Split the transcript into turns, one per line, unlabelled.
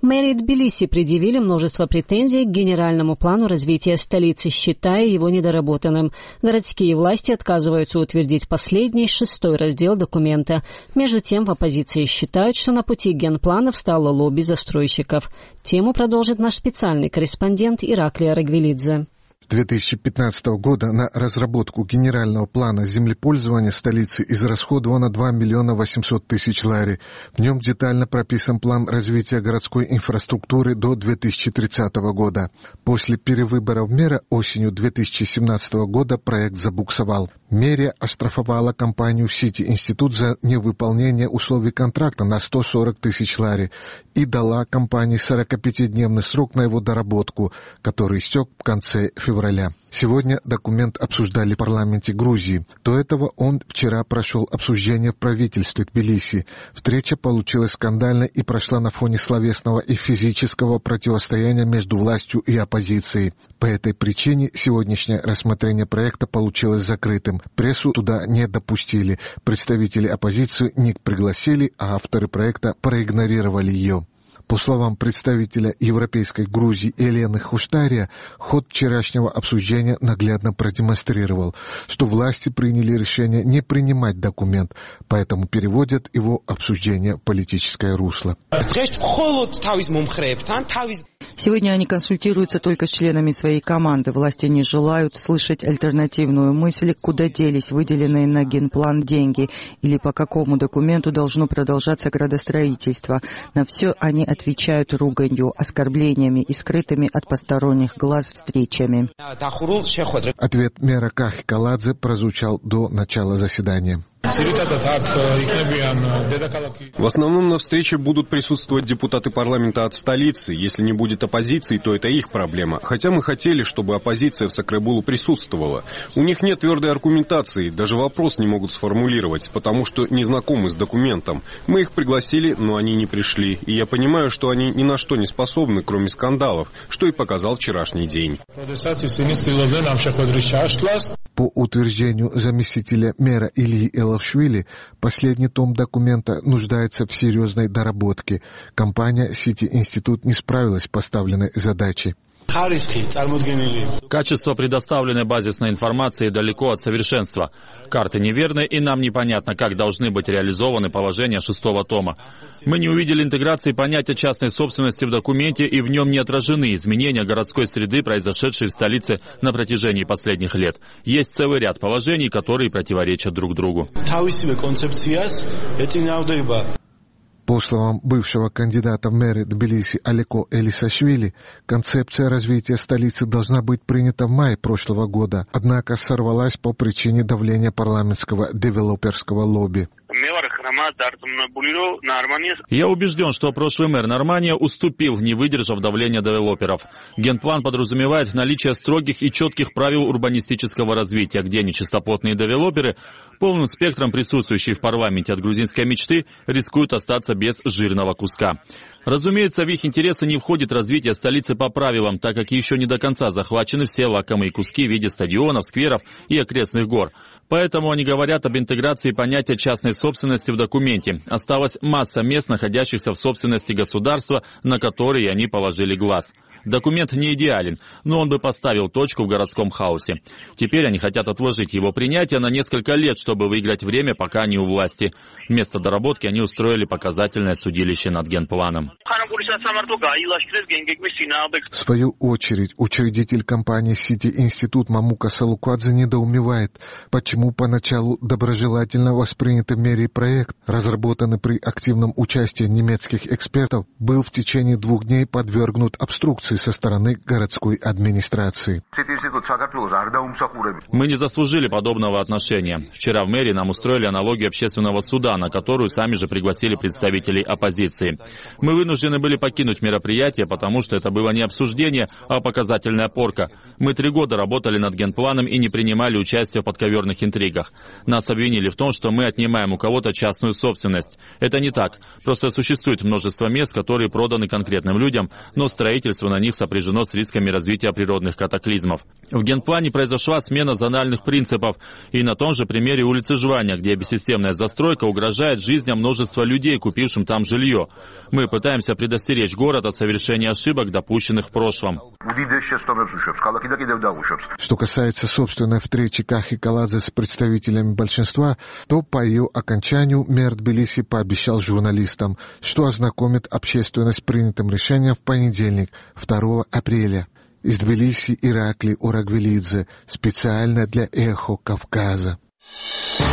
Мэрии Тбилиси предъявили множество претензий к генеральному плану развития столицы, считая его недоработанным. Городские власти отказываются утвердить последний, 6-й раздел документа. Между тем, в оппозиции считают, что на пути генплана встало лобби застройщиков. Тему продолжит наш специальный корреспондент Ираклий Арагвелидзе.
С 2015 года на разработку генерального плана землепользования столицы израсходовано 2 800 000 лари. В нем детально прописан план развития городской инфраструктуры до 2030 года. После перевыборов мэра осенью 2017 года проект забуксовал. Мэрия оштрафовала компанию City Institute за невыполнение условий контракта на 140 000 лари и дала компании 45-дневный срок на его доработку, который истек в конце февраля. Сегодня документ обсуждали в парламенте Грузии. До этого он вчера прошел обсуждение в правительстве Тбилиси. Встреча получилась скандальной и прошла на фоне словесного и физического противостояния между властью и оппозицией. По этой причине сегодняшнее рассмотрение проекта получилось закрытым. Прессу туда не допустили. Представители оппозиции не пригласили, а авторы проекта проигнорировали ее. По словам представителя Европейской Грузии Елены Хуштария, ход вчерашнего обсуждения наглядно продемонстрировал, что власти приняли решение не принимать документ, поэтому переводят его обсуждение в политическое русло.
Сегодня они консультируются только с членами своей команды. Власти не желают слышать альтернативную мысль, куда делись выделенные на генплан деньги или по какому документу должно продолжаться градостроительство. На все они отвечают руганью, оскорблениями и скрытыми от посторонних глаз встречами.
Ответ мэра Кахи Каладзе прозвучал до начала заседания.
В основном на встрече будут присутствовать депутаты парламента от столицы. Если не будет оппозиции, то это их проблема. Хотя мы хотели, чтобы оппозиция в Сакрайбулу присутствовала. У них нет твердой аргументации, даже вопрос не могут сформулировать, потому что не знакомы с документом. Мы их пригласили, но они не пришли. И я понимаю, что они ни на что не способны, кроме скандалов, что и показал вчерашний день.
По утверждению заместителя мэра Ильи Элашвили, последний том документа нуждается в серьезной доработке. Компания City Institute не справилась с поставленной задачей.
Качество предоставленной базисной информации далеко от совершенства. Карты неверны, и нам непонятно, как должны быть реализованы положения 6-го тома. Мы не увидели интеграции понятия частной собственности в документе, и в нем не отражены изменения городской среды, произошедшие в столице на протяжении последних лет. Есть целый ряд положений, которые противоречат друг другу.
По словам бывшего кандидата в мэры Тбилиси Алеко Элисашвили, концепция развития столицы должна быть принята в мае прошлого года, однако сорвалась по причине давления парламентского девелоперского лобби.
Я убежден, что прошлый мэр Нормания уступил, не выдержав давления девелоперов. Генплан подразумевает наличие строгих и четких правил урбанистического развития, где нечистоплотные девелоперы, полным спектром присутствующие в парламенте от грузинской мечты, рискуют остаться без жирного куска. Разумеется, в их интересы не входит развитие столицы по правилам, так как еще не до конца захвачены все лакомые куски в виде стадионов, скверов и окрестных гор. Поэтому они говорят об интеграции понятия частной собственности в документе. Осталась масса мест, находящихся в собственности государства, на которые они положили глаз. Документ не идеален, но он бы поставил точку в городском хаосе. Теперь они хотят отложить его принятие на несколько лет, чтобы выиграть время, пока они у власти. Вместо доработки они устроили показательное судилище над генпланом.
В свою очередь, учредитель компании City Institute Мамука Салукадзе недоумевает, почему поначалу доброжелательно воспринятый мэрией проект, разработанный при активном участии немецких экспертов, был в течение 2 дней подвергнут обструкции со стороны городской администрации.
Мы не заслужили подобного отношения. Вчера в мэрии нам устроили аналогию общественного суда, на которую сами же пригласили представителей оппозиции. Мы вынуждены были покинуть мероприятие, потому что это было не обсуждение, а показательная порка. Мы 3 года работали над генпланом и не принимали участие в подковерных интригах. Нас обвинили в том, что мы отнимаем у кого-то частную собственность. Это не так. Просто существует множество мест, которые проданы конкретным людям, но строительство на них сопряжено с рисками развития природных катаклизмов. В генплане произошла смена зональных принципов, и на том же примере улицы Жваня, где бессистемная застройка угрожает жизням множества людей, купившим там жилье. Мы пытаемся Стараемся предостеречь город от совершения ошибок, допущенных в прошлом.
Что касается собственной встречи Кахи Каладзе с представителями большинства, то по ее окончанию мэр Тбилиси пообещал журналистам, что ознакомит общественность с принятым решением в понедельник, 2 апреля. Из Тбилиси Иракли Урагвелидзе, специально для «Эхо Кавказа».